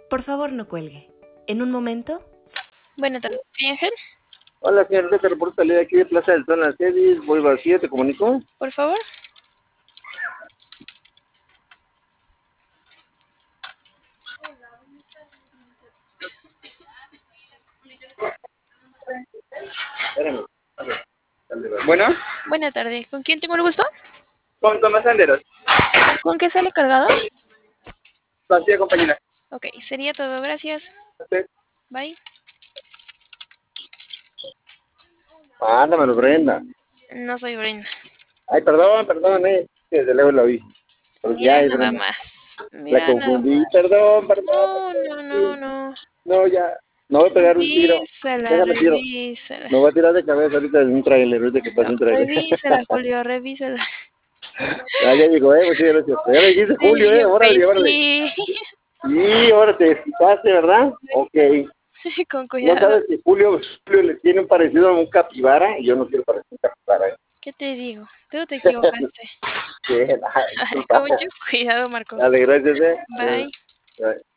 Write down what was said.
Por favor, no cuelgue. En un momento. Buenas tardes, ¿sí, Ángel? Hola, señorita, te reporto salida aquí de Plaza del Sol en las 6, voy vacío, ¿te comunico? Por favor. Espérame. Bueno, Buenas tardes, ¿con quién tengo el gusto? con Tomás Anderos, ¿Con qué sale cargado? vacío, compañera. Ok, sería todo, gracias. Ok. Bye. Ándamelo, Brenda. No soy Brenda. Ay, perdón, que desde luego la vi. Porque ya Mira es nada Brenda. más. La Mira nada confundí, más. perdón. No, no, no, no. No, ya, no voy a pegar un tiro. Revísala, Déjame tiro. revísala. Me voy a tirar de cabeza ahorita en un trailer, ahorita que pase No, un trailer. revísala, Julio, revísala. Ya llegó, muchas gracias. Ya me dijiste Te Julio, digo que órale, órale. sí. Sí, ahora te explicaste, ¿verdad? Ok. Con No cuidado. sabes que Julio le tiene un parecido a un capibara y yo no quiero parecer un capibara. ¿Qué te digo? Tú te equivocaste. Sí, Con disculpa. mucho cuidado, Marco. Dale, gracias, Bye. Bye.